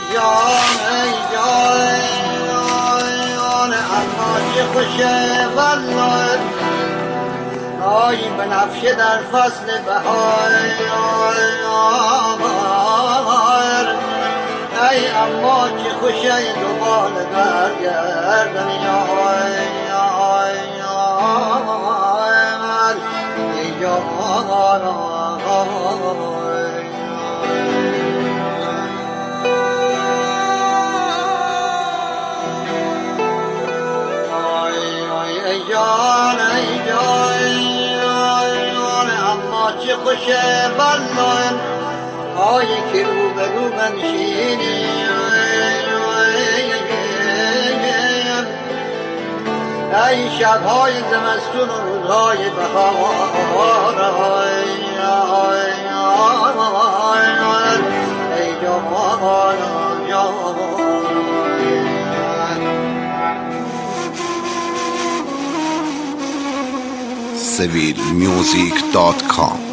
جان اما چه خوشه والله آی بنفشه در فصل بهار ای اما چه خوشه دوبال برگردن اما چه خوشه والله آی که رو به رو بنشینی ای شبهای زمستون و روزهای بهار ای جوان civilmusic.com